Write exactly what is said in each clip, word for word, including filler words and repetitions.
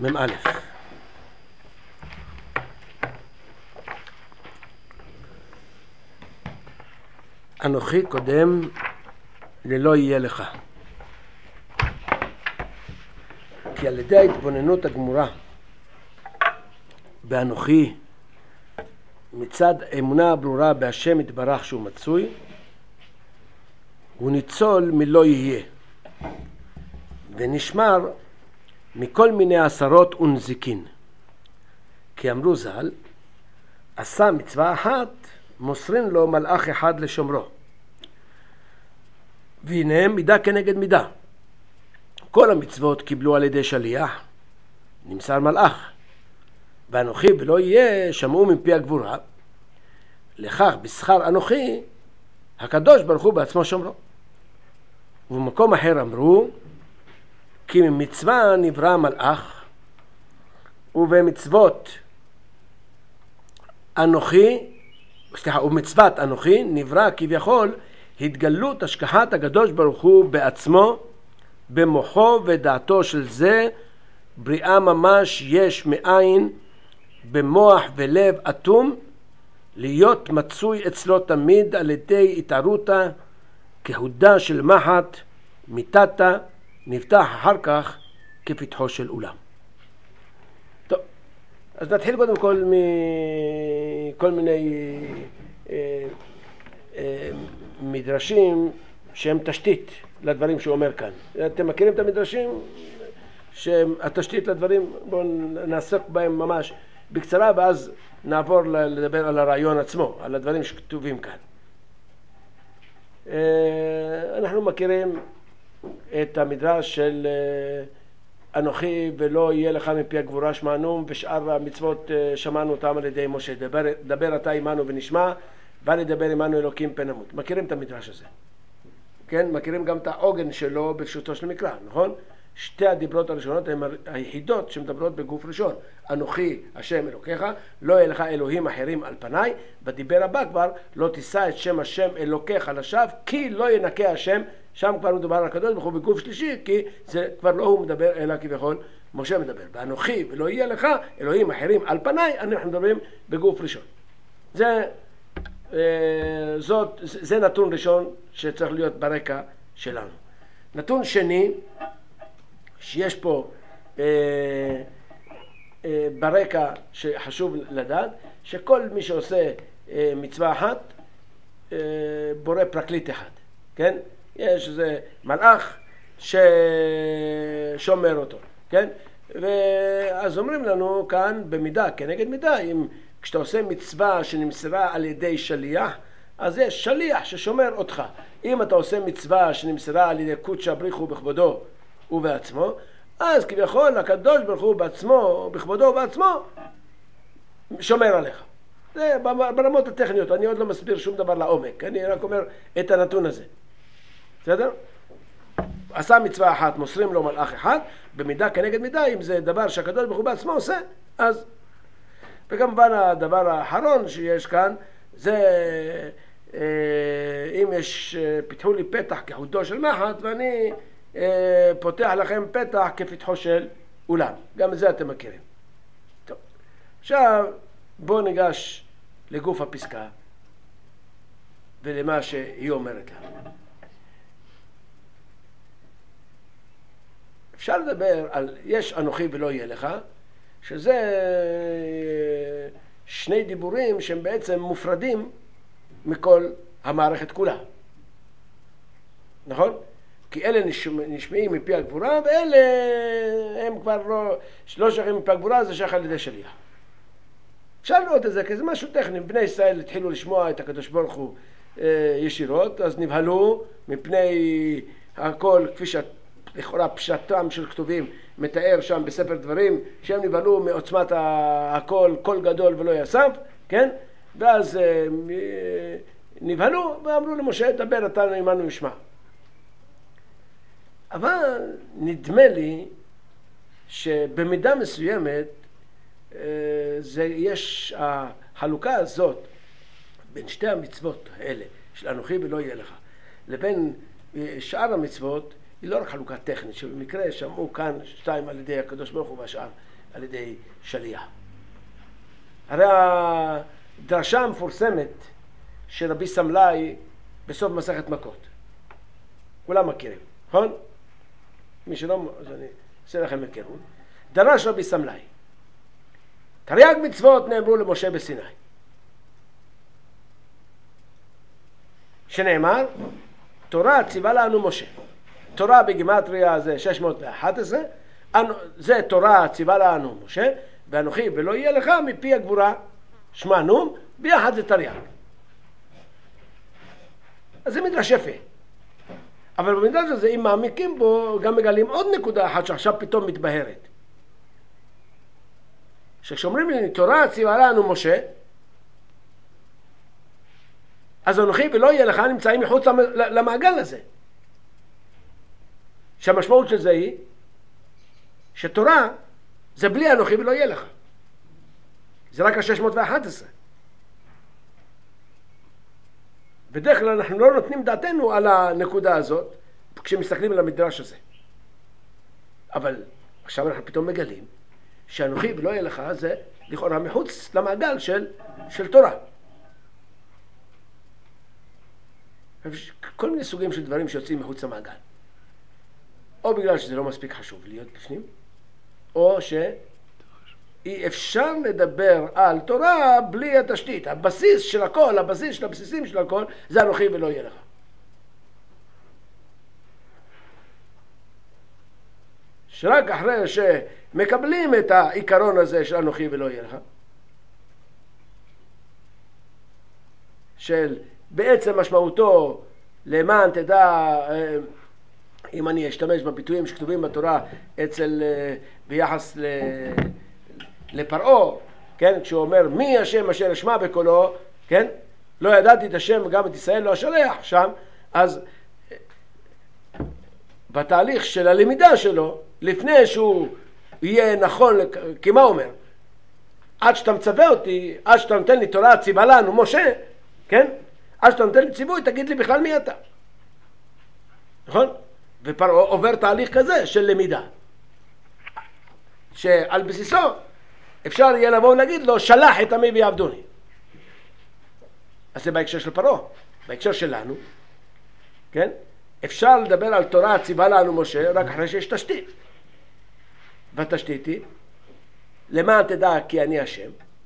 מ"א. אנוכי קודם ללא יהיה לך. כי על ידי ההתבוננות הגמורה באנוכי, מצד אמונה הברורה בהשם יתברך שהוא מצוי, הוא ניצול מלא יהיה ונשמר מכל מיני עשרות ונזיקין. כי אמרו ז"ל, עשה מצווה אחת מוסרין לו מלאך אחד לשומרו, והנה מידה כנגד מידה. כל המצוות קיבלו על ידי שליח, נמסר מלאך, ואנוכי ולא יהיה שמעו מפי הגבורה, לכך בשכר אנוכי הקדוש ברוך הוא בעצמו שומרו. ובמקום אחר אמרו, כי ממצווה נברא מלאך, ובמצוות אנוכי, סליחה, ובמצוות אנוכי נברא כביכול התגלות השגחת הקדוש ברוך הוא בעצמו, במוחו ודעתו של זה, בריאה ממש יש מאין, במוח ולב אטום, להיות מצוי אצלו תמיד על ידי התערותה, כהודה של מחט, מיטתה, נפתח אחר כך כפתחו של אולם. טוב, אז נתחיל קודם כל מכל מיני אה, אה, מדרשים שהם תשתית לדברים שהוא אומר כאן. אתם מכירים את המדרשים שהם התשתית לדברים? בואו נעסוק בהם ממש בקצרה ואז נעבור לדבר על הרעיון עצמו, על הדברים שכתובים כאן. אנחנו מכירים את המדרש של אנוכי ולא יהיה לך מפי הגבורה שמענו, ושאר המצוות שמענו אותם על ידי משה. דבר, דבר אתה עמנו ונשמע, ולדבר עמנו אלוקים פן נמות. מכירים את המדרש הזה? כן, מכירים גם את העוגן שלו בפשוטו של מקרא, נכון? שתי הדיברות הראשונות הן היחידות שמדברות בגוף ראשון. אנוכי השם אלוקיך, לא יהיה לך אלוהים אחרים על פניי. בדיבר הבא כבר, לא תישא את שם השם אלוקיך לשווא, כי לא ינקה השם. שם כבר מדובר על הקדוש ברוך הוא בגוף שלישי, כי זה כבר לא הוא מדבר אלא כביכול משה מדבר. ואנוכי ולא יהיה לך אלוהים אחרים על פניי, אנחנו מדברים בגוף ראשון. זה, זאת, זה נתון ראשון שצריך להיות ברקע שלנו. נתון שני, שיש פה אה, אה, ברקע שחשוב לדעת, שכל מי שעושה אה, מצווה אחת אה, בורא פרקליט אחד, כן? יש איזה מלאך ששומר אותו, כן? ואז אומרים לנו כאן במידה כנגד מידה, אם כשאתה עושה מצווה שנמסרה על ידי שליח, אז יש שליח ששומר אותך. אם אתה עושה מצווה שנמסרה על ידי קודשא בריך הוא בכבודו ובעצמו, אז כביכול הקדוש ברוך הוא בעצמו, בכבודו ובעצמו, שומר עליך. זה ברמות הטכניות, אני עוד לא מסביר שום דבר לעומק, אני רק אומר את הנתון הזה. בסדר? עשה מצווה אחת, מוסרים לו מלאך אחד, במידה כנגד מידה, אם זה דבר שהקדוש ברוך הוא בעצמו עושה, אז... וכמובן הדבר האחרון שיש כאן, זה אם יש, פיתחו לי פתח כחודו של מחט, ואני פותח לכם פתח כפתחו של אולם. גם את זה אתם מכירים. טוב. עכשיו בואו ניגש לגוף הפסקה ולמה שהיא אומרת לה. אפשר לדבר על יש אנוכי ולא יהיה לך, שזה שני דיבורים שהם בעצם מופרדים מכל המערכת כולה. נכון? כי אלה נשמעים מפי הגבורה, ואלה הם כבר לא, לא שייכים מפי הגבורה, זה שייך על ידי שליח. אפשר לראות את זה, כי זה משהו טכני. בני ישראל התחילו לשמוע את הקדוש ברוך הוא ישירות, אז נבהלו מפני הכל, כפי שלכאורה פשטם של כתובים מתאר שם בספר דברים, שהם נבהלו מעוצמת הכל, קול גדול ולא יסף, כן? ואז נבהלו ואמרו למשה, דבר אתה עמנו ישמע. אבל נדמה לי שבמידה מסוימת זה יש החלוקה הזאת בין שתי המצוות האלה של אנוכי ולא יהיה לך לבין שאר המצוות היא לא רק חלוקה טכנית, שבמקרה שמעו כאן שתיים על ידי הקדוש ברוך הוא והשאר על ידי שליח. הרי הדרשה המפורסמת של רבי סמלאי בסוף מסכת מכות, כולם מכירים, נכון? מי שלא, אז אני אעשה לכם מכירות. דרש רבי סמלאי, תרי"ג מצוות נאמרו למשה בסיני, שנאמר תורה ציווה לנו משה. תורה בגימטריה זה שש מאות ואחת עשרה, זה תורה ציווה לנו משה, ואנוכי ולא יהיה לך מפי הגבורה שמענו, ביחד זה תרי"ג. אז זה מדרש יפה, אבל במדרש הזה אם מעמיקים בו גם מגלים עוד נקודה אחת שעכשיו פתאום מתבהרת, שכשאומרים לי תורה ציווה לנו משה, אז אנוכי ולא יהיה לך נמצאים מחוץ למעגל הזה, שהמשמעות של זה היא שתורה זה בלי אנוכי ולא יהיה לך, זה רק ה-שש מאות ואחת עשרה. בדרך כלל אנחנו לא נותנים דעתנו על הנקודה הזאת כשמסתכלים על המדרש הזה, אבל עכשיו אנחנו פתאום מגלים שאנוכי ולא יהיה לך זה לכאורה מחוץ למעגל של, של תורה. כל מיני סוגים של דברים שיוצאים מחוץ למעגל, או בגלל שזה לא מספיק חשוב להיות בפנים, או שאי אפשר לדבר על תורה בלי התשתית. הבסיס של הכל, הבסיס של הבסיסים של הכל, זה אנוכי ולא יהיה לך. שרק אחרי שמקבלים את העיקרון הזה של אנוכי ולא יהיה לך, של בעצם משמעותו למען תדע, אם אני אשתמש בביטויים שכתובים בתורה אצל, ביחס לפרעה, כן, כשהוא אומר מי השם אשר אשמע בקולו, כן, לא ידעתי את השם גם את ישראל לא אשלח שם, אז בתהליך של הלמידה שלו, לפני שהוא יהיה נכון, כי מה אומר? עד שאתה מצווה אותי, עד שאתה נותן לי תורה ציווה לנו משה, כן, עד שאתה נותן לי ציווי תגיד לי בכלל מי אתה, נכון? ופרעה עובר תהליך כזה של למידה, שעל בסיסו אפשר יהיה לבוא ולהגיד לו שלח את עמי ויעבדוני. אז זה בהקשר של פרעה. בהקשר שלנו, כן, אפשר לדבר על תורה ציווה לנו משה רק אחרי שיש תשתית, והתשתית היא למען תדע כי אני השם,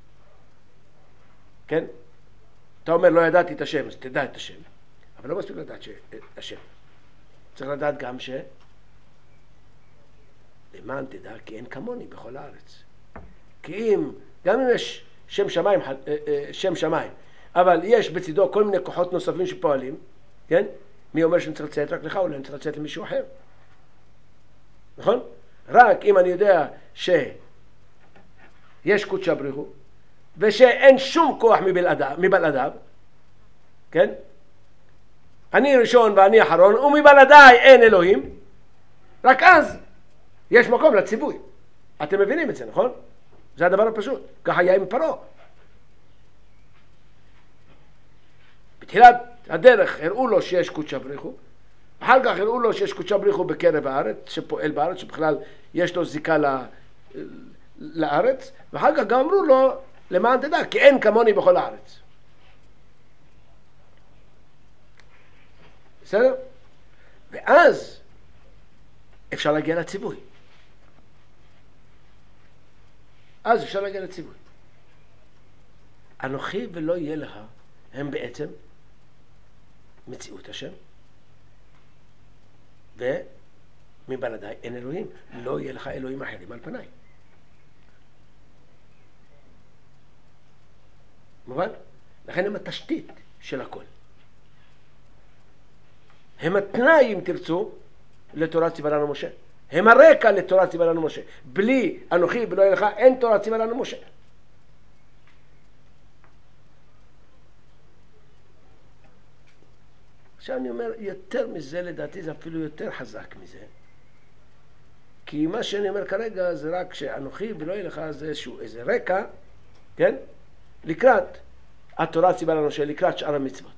כן, אתה אומר לא ידעתי את השם אז תדע את השם, אבל לא מספיק לדעת את השם, צריך לדעת גם ש למען תדע כי אין כמוני בכל הארץ. כי אם גם אם יש שם שמיים, שם שמיים, אבל יש בצדו כל מיני כוחות נוספים שפועלים, כן, מי אומר שאני צריך לציית רק לך, אולי אני צריך לציית למישהו אחר, נכון? רק אם אני יודע שיש קודשא בריך הוא ושאין שום כוח מבלעדיו, כן, אני ראשון ואני אחרון ומבלעדיי אין אלוהים, רק אז יש מקום לציווי. אתם מבינים את זה, נכון? זה הדבר הפשוט. ככה היה עם פרעה. בתחילת הדרך הראו לו שיש קודשא בריך הוא, אחר כך הראו לו שיש קודשא בריך הוא בקרב הארץ, שפועל בארץ, שבכלל יש לו זיקה לארץ, ואחר כך גם אמרו לו למען תדע כי אין כמוני בכל הארץ. בסדר? ואז אפשר להגיע לציווי. אז אפשר להגיע לציווי. אנוכי ולא יהיה לך הם בעצם מציאות השם, ומבלעדיי אין אלוהים, לא יהיה לך אלוהים אחרים על פניי. מובן? לכן הם התשתית של הכל, הם התנאי אם תרצו לתורה ציווה לנו משה, הם הרקע לתורה ציווה לנו משה. בלי אנוכי ולא יהיה לך אין תורה ציווה לנו משה. עכשיו אני אומר יותר מזה, לדעתי זה אפילו יותר חזק מזה, כי מה שאני אומר כרגע זה רק שאנוכי ולא יהיה לך זה איזשהו איזה רקע, כן, לקראת התורה ציווה לנו משה, לקראת שאר המצוות.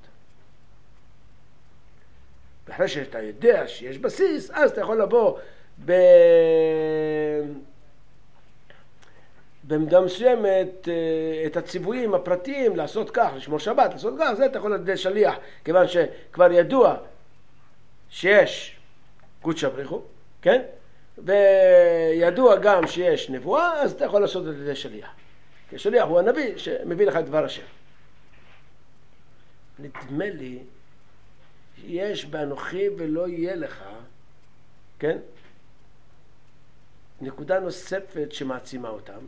ואחרי שאתה יודע שיש בסיס, אז אתה יכול לבוא ב... במידה מסוימת את הציוויים הפרטיים לעשות כך, לשמור שבת, לעשות כך, זה אתה יכול על ידי שליח, כיוון שכבר ידוע שיש קודשא בריך הוא, כן? וידוע גם שיש נבואה, אז אתה יכול לעשות את זה שליח. כי שליח הוא הנביא שמביא לך את דבר השם. נדמה לי יש באנוכי ולא יהיה לך, כן? נקודה נוספת שמעצימה אותם,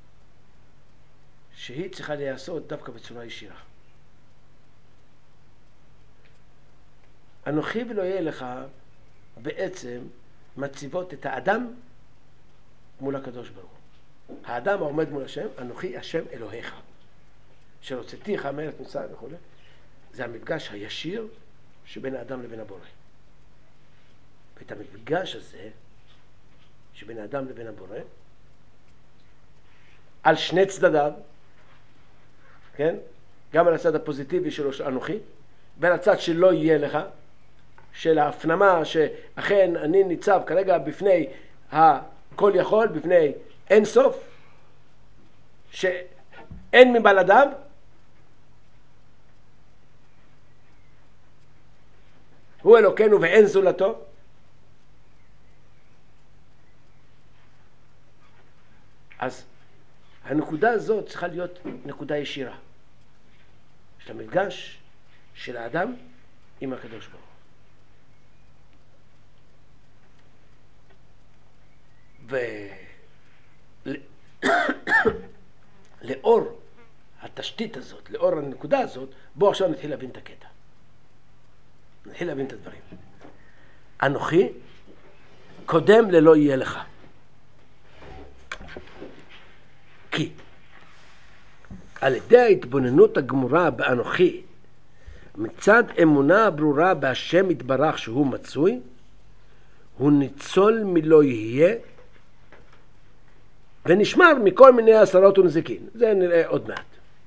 שהיא צריכה להיעשות דווקא בצורה ישירה. אנוכי ולא יהיה לך בעצם מציבות את האדם מול הקדוש ברוך הוא. האדם העומד מול השם, אנוכי השם אלוהיך. שרוצתיך מארץ מצרים וכו'. זה המפגש הישיר שבין האדם לבין הבורא. ואת המפגש הזה שבין האדם לבין הבורא, על שני צדדיו, כן? גם על הצד הפוזיטיבי שלו של אנוכי, ועל הצד שלא יהיה לך, של ההפנמה שאכן אני ניצב כרגע בפני הכל יכול, בפני אין סוף, שאין מבלעדיו, הוא אלוקינו ואין זולתו. אז הנקודה הזאת צריכה להיות נקודה ישירה של המפגש של האדם עם הקדוש ברוך הוא. ולאור התשתית הזאת, לאור הנקודה הזאת, בואו עכשיו נתחיל להבין את הקטע. נתחיל להבין את הדברים. אנוכי קודם ללא יהיה לך. כי על ידי ההתבוננות הגמורה באנוכי, מצד אמונה ברורה בהשם יתברך שהוא מצוי, הוא ניצול מלא יהיה, ונשמר מכל מיני עשרות ונזיקין. זה נראה עוד מעט.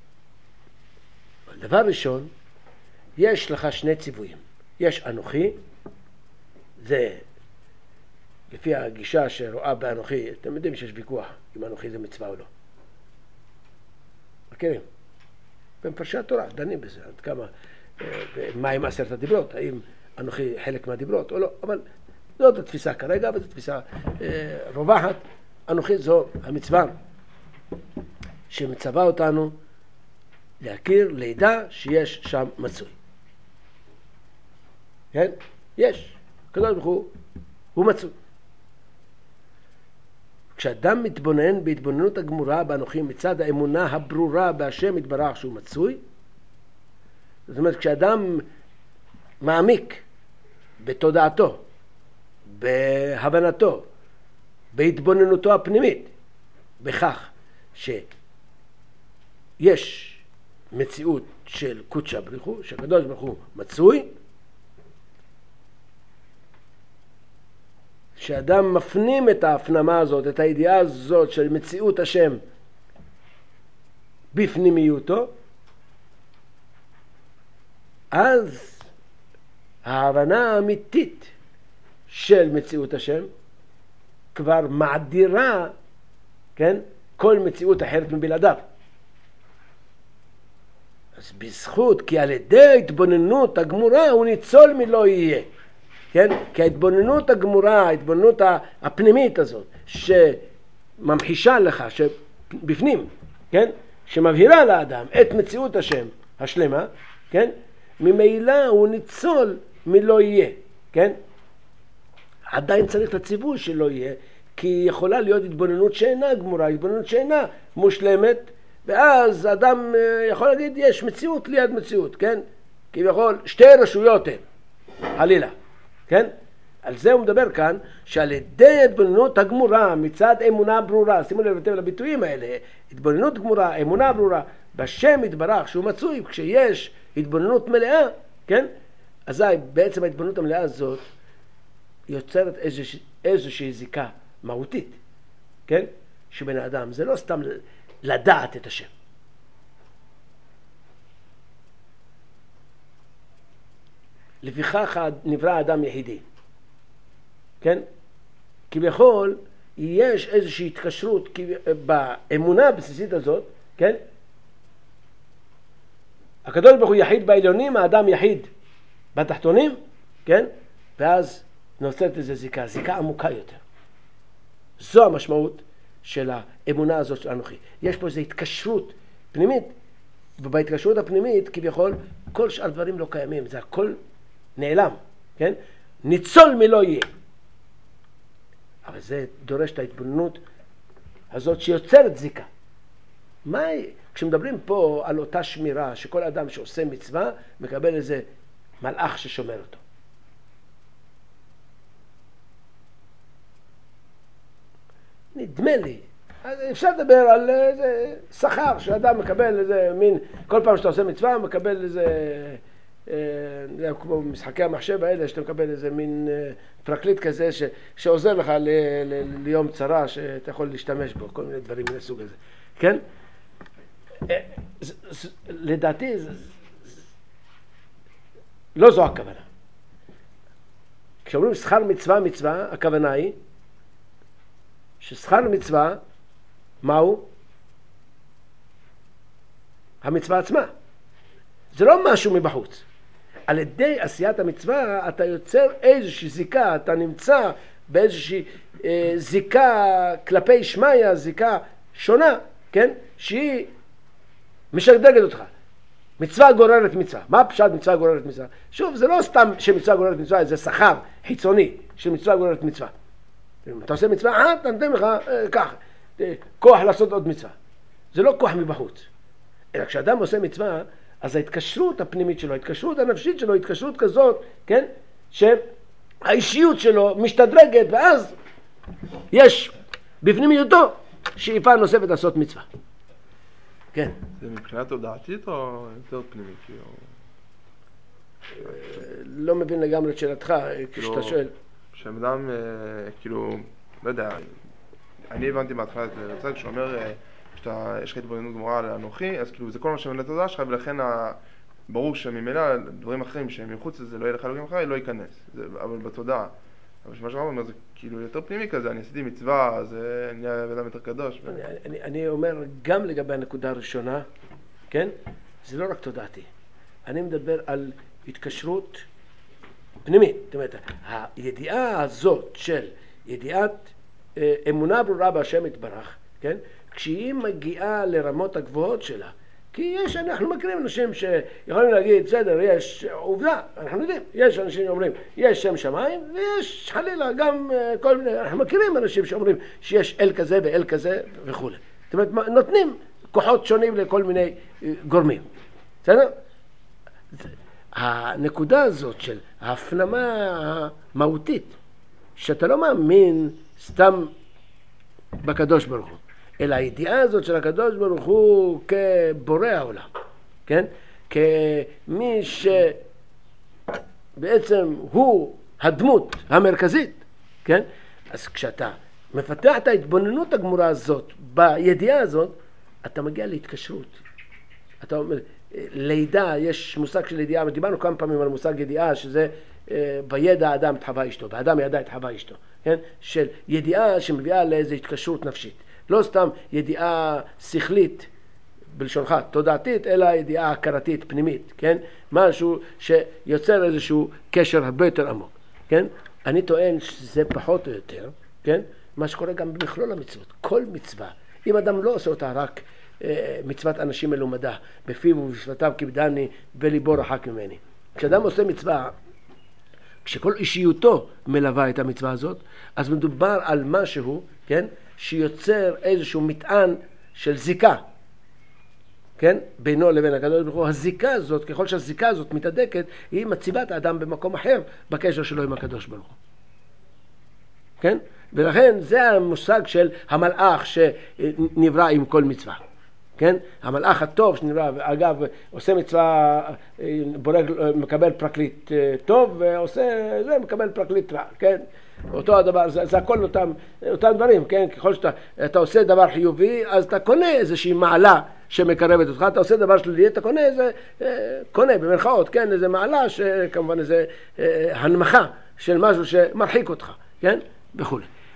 דבר ראשון, יש לך שני ציוויים. יש אנוכי, זה לפי הגישה שרואה באנוכי, אתם יודעים שיש ויכוח אם אנוכי זה מצווה או לא. מכירים? במפרשי התורה דנים בזה, עד כמה, מה עם עשרת הדיברות, האם אנוכי חלק מהדיברות או לא, אבל זאת התפיסה כרגע, וזו תפיסה אה, רווחת. אנוכי זו המצווה שמצווה אותנו להכיר, לידע שיש שם מצוי. כן? יש. הקדוש ברוך הוא, הוא מצוי. כשאדם מתבונן בהתבוננות הגמורה באנוכי מצד האמונה הברורה בהשם יתברך שהוא מצוי, זאת אומרת, כשאדם מעמיק בתודעתו, בהבנתו, בהתבוננותו הפנימית, בכך שיש מציאות של קודשא בריך הוא, שהקדוש ברוך הוא מצוי, שאדם מפנים את ההפנמה הזאת, את הידיעה הזאת של מציאות השם בפנימיותו, אז ההבנה האמיתית של מציאות השם כבר מעדירה, כן, כל מציאות אחרת מבלעדיו. אז בזכות, כי על ידי ההתבוננות הגמורה הוא ניצול מלא יהיה. כן? כי ההתבוננות הגמורה, ההתבוננות הפנימית הזאת, שממחישה לך, שבפנים, כן? שמבהירה לאדם את מציאות השם השלמה, כן? ממילא הוא ניצול מלא יהיה, כן? עדיין צריך את הציווי שלא יהיה, כי יכולה להיות התבוננות שאינה גמורה, התבוננות שאינה מושלמת, ואז אדם יכול להגיד, יש מציאות ליד מציאות, כן? כביכול, שתי רשויות הן, חלילה. כן? על זה הוא מדבר כאן, שעל ידי התבוננות הגמורה מצד אמונה ברורה, שימו לב לביטויים האלה, התבוננות גמורה, אמונה ברורה, בשם יתברך שהוא מצוי, כשיש התבוננות מלאה, כן? אז בעצם ההתבוננות המלאה הזאת יוצרת איזושה, איזושהי זיקה מהותית, כן? שבין האדם, זה לא סתם לדעת את השם. לפיכך נברא האדם יחידי, כן? כביכול יש איזושהי התקשרות באמונה הבסיסית הזאת, כן? הקדוש ברוך הוא יחיד בעליונים, האדם יחיד בתחתונים, כן? ואז נוצרת איזו זיקה, זיקה עמוקה יותר. זו המשמעות של האמונה הזאת של אנוכי. יש פה איזו התקשרות פנימית, ובהתקשרות הפנימית כביכול כל שאר דברים לא קיימים, זה הכל נעלם, כן? ניצול מלא יהיה. אבל זה דורש את ההתבוננות הזאת שיוצרת זיקה. מה, כשמדברים פה על אותה שמירה, שכל אדם שעושה מצווה מקבל איזה מלאך ששומר אותו. נדמה לי, אפשר לדבר על איזה שכר שאדם מקבל איזה מין, כל פעם שאתה עושה מצווה מקבל איזה, אה, כמו משחקי המחשב האלה, שאתה מקבל איזה מין אה, פרקליט כזה ש, שעוזר לך ל, ל, ליום צרה שאתה יכול להשתמש בו, כל מיני דברים מהסוג הזה, כן? אה, ז, ז, לדעתי ז, ז, לא זו הכוונה. כשאומרים שכר מצווה מצווה, הכוונה היא ששכר מצווה, מהו? המצווה עצמה. זה לא משהו מבחוץ. על ידי עשיית המצווה אתה יוצר איזושהי זיקה, אתה נמצא באיזושהי אה, זיקה כלפי שמיה, זיקה שונה, כן? שהיא משדרגת אותך. מצווה גוררת מצווה. מה פשט מצווה גוררת מצווה? שוב, זה לא סתם שמצווה גוררת מצווה, זה שכר חיצוני של מצווה גוררת מצווה. אתה עושה מצווה, אה, אתה נותן לך אה, כך, אה, כוח לעשות עוד מצווה. זה לא כוח מבחוץ. אלא כשאדם עושה מצווה, אז ההתקשרות הפנימית שלו, ההתקשרות הנפשית שלו, התקשרות כזאת, כן? שהאישיות שלו משתדרגת, ואז יש בפנימיותו שאיפה נוספת לעשות מצווה. כן. זה מבחינה תודעתית או יותר פנימית? לא מבין לגמרי את שאלתך, כשאתה שואל. שאדם, כאילו, לא יודע, אני הבנתי בהתחלה את זה, כשהוא אומר שיש לך התבוננות גמורה על אנוכי, אז כאילו זה כל מה שמלא לתודעה שלך, ולכן ברור שממילא דברים אחרים שהם מחוץ לזה, לא יהיה לך אלוקים אחרי, לא ייכנס. אבל בתודעה. אבל שמה שאתה אומר, זה כאילו יותר פנימי כזה, אני עשיתי מצווה, זה נהיה אדם יותר קדוש. אני, אני, אני אומר גם לגבי הנקודה הראשונה, כן? זה לא רק תודעתי. אני מדבר על התקשרות פנימית. זאת אומרת, הידיעה הזאת של ידיעת אה, אמונה ברורה בהשם יתברך, כן? כשהיא מגיעה לרמות הגבוהות שלה, כי יש, אנחנו מכירים אנשים שיכולים להגיד, בסדר, יש עובדה, אנחנו יודעים, יש אנשים שאומרים, יש שם שמיים, ויש חלילה גם כל מיני, אנחנו מכירים אנשים שאומרים שיש אל כזה ואל כזה וכו'. זאת אומרת, נותנים כוחות שונים לכל מיני גורמים. בסדר? הנקודה הזאת של ההפנמה המהותית, שאתה לא מאמין סתם בקדוש ברוך הוא, אלא הידיעה הזאת של הקדוש ברוך הוא כבורא העולם, כן? כמי שבעצם הוא הדמות המרכזית, כן? אז כשאתה מפתח את ההתבוננות הגמורה הזאת בידיעה הזאת, אתה מגיע להתקשרות. אתה אומר, לידע, יש מושג של ידיעה, דיברנו כמה פעמים על מושג ידיעה, שזה בידע האדם את חווה אשתו, באדם ידע את חווה אשתו, כן? של ידיעה שמביאה לאיזו התקשרות נפשית. לא סתם ידיעה שכלית בלשונך, תודעתית, אלא ידיעה הכרתית, פנימית, כן? משהו שיוצר איזשהו קשר הרבה יותר עמוק, כן? אני טוען שזה פחות או יותר, כן? מה שקורה גם במכלול המצוות. כל מצווה, אם אדם לא עושה אותה רק אה, מצוות אנשים מלומדה, בפיו ובשפתיו כיבדני, בליבו רחק ממני. כשאדם עושה מצווה, כשכל אישיותו מלווה את המצווה הזאת, אז מדובר על משהו, כן? שיוצר איזשהו מטען של זיקה, כן? בינו לבין הקדוש ברוך הוא. הזיקה הזאת, ככל שהזיקה הזאת מתהדקת, היא מציבה את האדם במקום אחר בקשר שלו עם הקדוש ברוך הוא. כן? ולכן זה המושג של המלאך שנברא עם כל מצווה. כן? המלאך הטוב שנברא, אגב, עושה מצווה, בורג, מקבל פרקליט טוב, ועושה, זה מקבל פרקליט רע, כן? אותו הדבר, זה, זה הכל אותם, אותם דברים, כן? ככל שאתה אתה עושה דבר חיובי, אז אתה קונה איזושהי מעלה שמקרבת אותך, אתה עושה דבר שלילי, אתה קונה איזה, קונה במרכאות, כן? איזה מעלה, שכמובן איזה הנמכה של משהו שמרחיק אותך, כן? וכו'.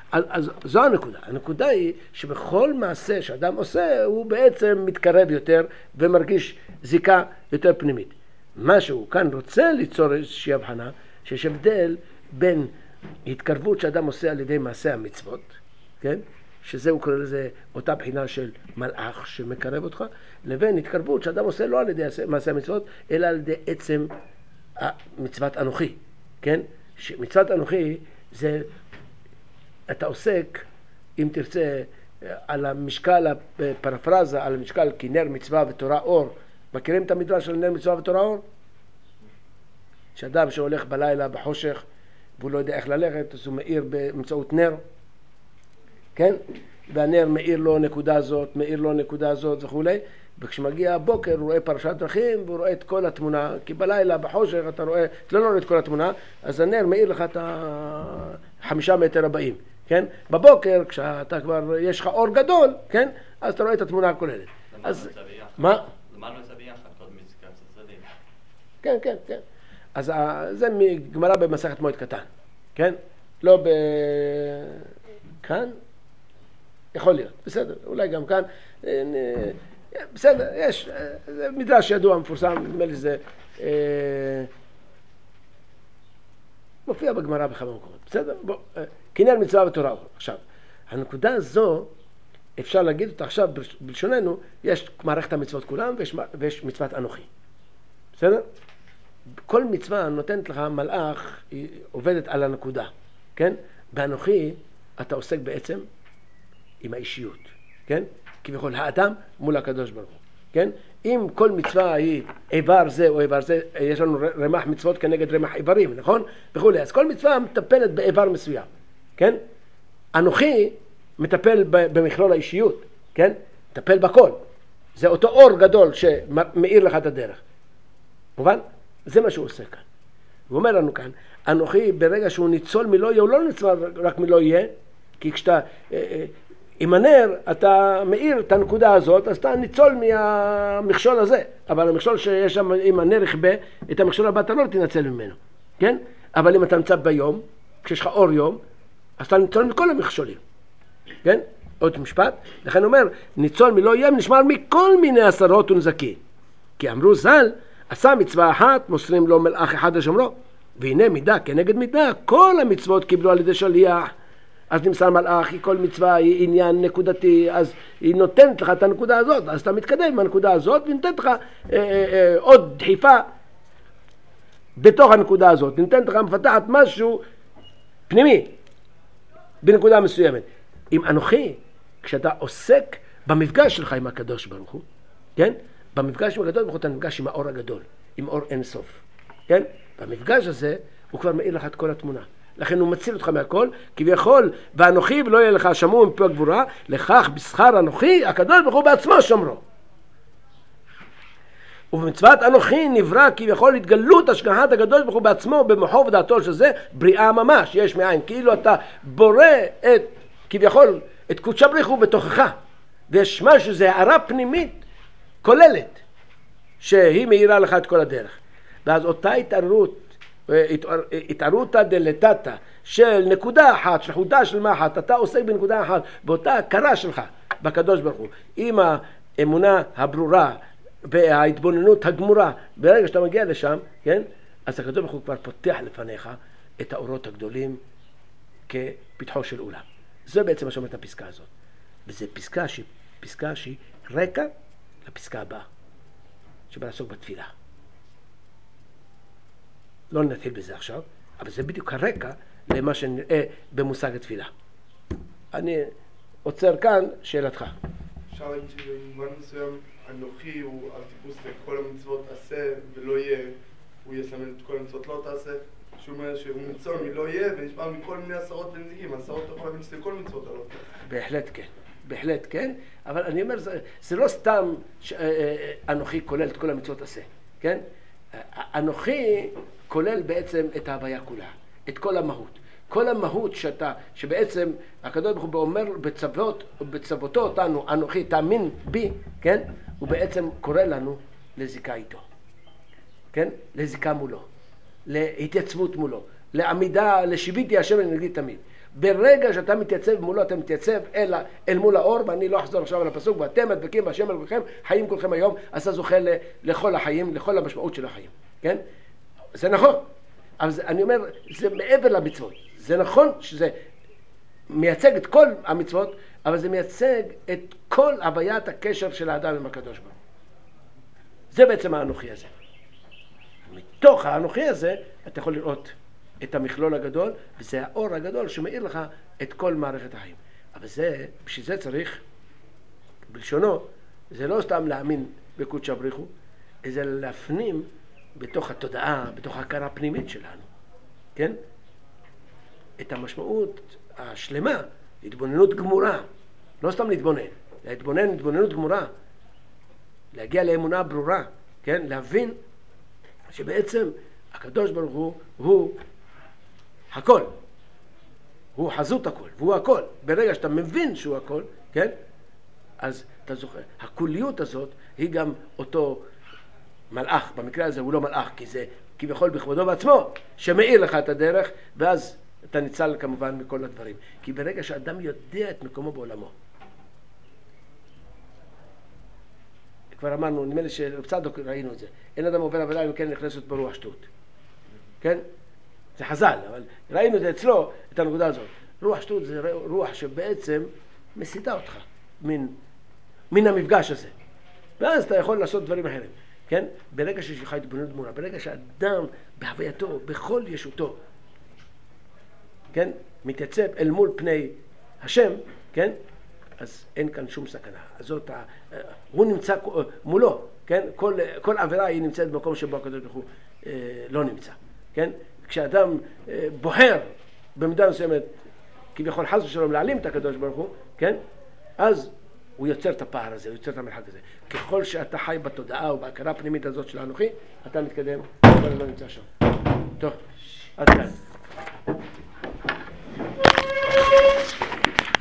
אז, אז זו הנקודה. הנקודה היא שבכל מעשה שאדם עושה, הוא בעצם מתקרב יותר ומרגיש זיקה יותר פנימית. מה שהוא כאן רוצה ליצור איזושהי הבחנה, שיש הבדל בין התקרבות שאדם עושה על ידי מעשה המצוות, כן? שזה הוא קורא לזה אותה בחינה של מלאך שמקרב אותך, לבין התקרבות שאדם עושה לא על ידי מעשה המצוות, אלא על ידי עצם מצוות אנוכי, כן? מצוות אנוכי זה, אתה עוסק, אם תרצה, על המשקל, הפרפרזה, על המשקל כי נר מצווה ותורה אור. מכירים את המדרש של נר מצווה ותורה אור? שאדם שהולך בלילה בחושך והוא לא יודע איך ללכת, אז הוא מאיר באמצעות נר, כן? והנר מאיר לו נקודה זאת, מאיר לו נקודה זאת וכו'. וכשמגיע הבוקר הוא רואה פרשת דרכים והוא רואה את כל התמונה, כי בלילה בחושך אתה רואה, אתה לא רואה את כל התמונה, אז הנר מאיר לך את החמישה מטר הבאים, כן? בבוקר כשאתה כבר, יש לך אור גדול, כן? אז אתה רואה את התמונה הכוללת. אז מה? למדנו את זה ביחד, קודם מזכרת הצדדים. כן, כן, כן. אז זה מגמרא במסכת מועד קטן, כן? לא ב... כאן? יכול להיות, בסדר, אולי גם כאן. בסדר, יש, זה מדרש ידוע, מפורסם, נדמה לי זה אה, מופיע בגמרא בכמה מקומות, בסדר? בוא, אה, כנר מצווה ותורה. עכשיו, הנקודה הזו, אפשר להגיד אותה עכשיו בלשוננו, יש מערכת המצוות כולם ויש, ויש מצוות אנוכי, בסדר? כל מצווה נותנת לך מלאך, היא עובדת על הנקודה, כן? באנוכי אתה עוסק בעצם עם האישיות, כן? כביכול האדם מול הקדוש ברוך הוא, כן? אם כל מצווה היא איבר זה או איבר זה, יש לנו רמ"ח מצוות כנגד רמ"ח איברים, נכון? וכולי, אז כל מצווה מטפלת באיבר מסוים, כן? אנוכי מטפל במכלול האישיות, כן? מטפל בכל. זה אותו אור גדול שמאיר לך את הדרך. מובן? זה מה שהוא עושה כאן. הוא אומר לנו כאן, אנוכי ברגע שהוא ניצול מלא יהיה, הוא לא ניצול רק מלא יהיה, כי כשאתה... עם הנר אתה מאיר את הנקודה הזאת, אז אתה ניצול מהמכשול הזה. אבל המכשול שיש שם, אם הנר יכבה, את המכשול הבא אתה לא תנצל ממנו, כן? אבל אם אתה נמצא ביום, כשיש לך אור יום, אז אתה ניצול מכל המכשולים, כן? עוד משפט. לכן אומר, ניצול מלא יהיה, נשמר מכל מיני עשרות ונזקים. כי אמרו ז"ל, עשה מצווה אחת, מוסרים לו מלאך אחד לשומרו. והנה מידה כנגד מידה, כל המצוות קיבלו על ידי שליח. אז נמסר מלאך, כל מצווה היא עניין נקודתי, אז היא נותנת לך את הנקודה הזאת, אז אתה מתקדם מהנקודה הזאת ונותנת לך אה, אה, אה, עוד דחיפה בתוך הנקודה הזאת, נותנת לך מפתחת משהו פנימי בנקודה מסוימת. עם אנוכי, כשאתה עוסק במפגש שלך עם הקדוש ברוך הוא, כן? במפגש עם הקדוש ברוך הוא אתה נפגש עם האור הגדול, עם אור אין סוף, כן? במפגש הזה הוא כבר מאיר לך את כל התמונה. לכן הוא מציל אותך מהכל, כביכול, ואנוכי ולא יהיה לך שמור מפי הגבורה, לכך בשכר אנוכי, הקדוש ברוך הוא בעצמו שומרו. ובמצוות אנוכי נברא כביכול התגלות השגחת הקדוש ברוך הוא בעצמו, במוחו ודעתו שזה בריאה ממש, יש מאין, כאילו אתה בורא את, כביכול, את קודשא בריך הוא בתוכך, ויש משהו, זה הערה פנימית כוללת, שהיא מאירה לך את כל הדרך. ואז אותה התעררות, התערותא דלתתא של נקודה אחת, של חודה של מחט, אתה עוסק בנקודה אחת, באותה הכרה שלך בקדוש ברוך הוא, עם האמונה הברורה וההתבוננות הגמורה, ברגע שאתה מגיע לשם, כן? אז הקדוש ברוך הוא כבר פותח לפניך את האורות הגדולים כפתחו של אולם. זה בעצם מה שאומרת הפסקה הזאת. וזו פסקה שהיא, פסקה שהיא רקע לפסקה הבאה, שבא לעסוק בתפילה. לא נתחיל בזה עכשיו, אבל זה בדיוק הרקע למה שנראה במושג התפילה. אני עוצר כאן, שאלתך. אפשר להגיד שבמובן מסוים אנוכי הוא הטיפוס לכל המצוות עשה ולא יהיה, הוא יסמן את כל המצוות לא תעשה, שהוא אומר שהוא ניצול מלא יהיה ונשמע מכל מיני עשרות ונזיקים, עשרות יכול להבין שזה כל מצוות הלא תעשה. בהחלט כן, בהחלט כן, אבל אני אומר, זה, זה לא סתם שאנוכי כולל את כל המצוות עשה, כן? אנוכי כולל בעצם את ההוויה כולה, את כל המהות. כל המהות שאתה, שבעצם הקדוש ברוך הוא אומר בצוות, בצוותו אותנו, אנוכי תאמין בי, כן? הוא בעצם קורא לנו לזיקה איתו, כן? לזיקה מולו, להתייצבות מולו. לעמידה, לשיביתי השם לנגדי תמיד. ברגע שאתה מתייצב מולו, אתה מתייצב אל, אל מול האור, ואני לא אחזור עכשיו על הפסוק, ואתם הדבקים בהשם אלוהיכם, חיים כולכם היום, אז אתה זוכה ל, לכל החיים, לכל המשמעות של החיים, כן? זה נכון, אבל זה, אני אומר, זה מעבר למצוות. זה נכון שזה מייצג את כל המצוות, אבל זה מייצג את כל הוויית הקשר של האדם עם הקדוש ברוך הוא. זה בעצם האנוכי הזה. מתוך האנוכי הזה אתה יכול לראות את המכלול הגדול, וזה האור הגדול שמאיר לך את כל מערכת החיים. אבל זה, בשביל זה צריך, בלשונו, זה לא סתם להאמין בקודש הבריך הוא, זה להפנים בתוך התודעה, בתוך ההכרה הפנימית שלנו, כן? את המשמעות השלמה, התבוננות גמורה, לא סתם להתבונן, להתבונן התבוננות גמורה, להגיע לאמונה ברורה, כן? להבין שבעצם הקדוש ברוך הוא הוא הכל, הוא חזות הכל, והוא הכל. ברגע שאתה מבין שהוא הכל, כן? אז אתה זוכר, הכוליות הזאת היא גם אותו מלאך, במקרה הזה הוא לא מלאך, כי זה כביכול בכבודו בעצמו, שמאיר לך את הדרך, ואז אתה ניצל כמובן מכל הדברים. כי ברגע שאדם יודע את מקומו בעולמו, כבר אמרנו, נדמה לי שבצדוק ראינו את זה, אין אדם עובר עבודה אם כן נכנסת ברוח שטות, כן? זה חז"ל, אבל ראינו את זה אצלו, את הנקודה הזאת. רוח שטות זה רוח שבעצם מסיתה אותך מן, מן המפגש הזה, ואז אתה יכול לעשות דברים אחרים, כן? ברגע שיש לך התבוננות גמורה, ברגע שאדם בהווייתו, בכל ישותו, כן? מתייצב אל מול פני השם, כן? אז אין כאן שום סכנה. אז זאת, הוא נמצא מולו, כן? כל, כל עבירה היא נמצאת במקום שבו הקדוש ברוך הוא אה, לא נמצא, כן? כשאדם אה, בוחר במידה מסוימת, כביכול חס ושלום להעלים את הקדוש ברוך הוא, כן? אז הוא יוצר את הפער הזה, הוא יוצר את המרחק הזה. ככל שאתה חי בתודעה ובהכרה הפנימית הזאת של האנוכי, אתה מתקדם, אבל לא נמצא שם. טוב, עד כאן.